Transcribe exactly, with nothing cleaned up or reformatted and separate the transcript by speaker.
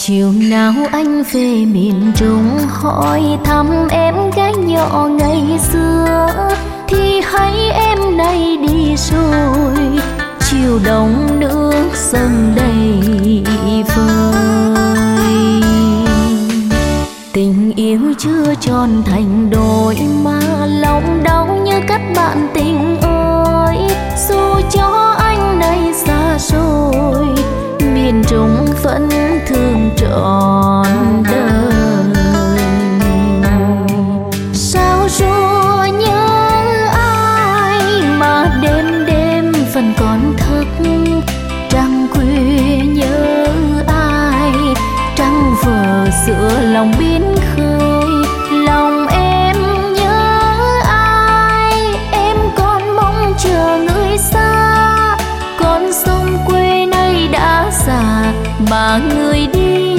Speaker 1: Chiều nào anh về miền Trung hỏi thăm em gái nhỏ ngày xưa, thì thấy em nay đi rồi, chiều đông nước sông đầy vơi. Tình yêu chưa tròn thành đôi mà lòng đau như cắt bạn tình ơi. Dù cho anh nay xa rồi, miền Trung vẫn thương trọn đời. Sao ru nhớ ai mà đêm đêm vẫn còn thức, trăng khuya nhớ ai, trăng vờ giữa lòng biến khơi. Lòng em nhớ ai, em còn mong chờ người xa, con sông quê nay đã già mà người đi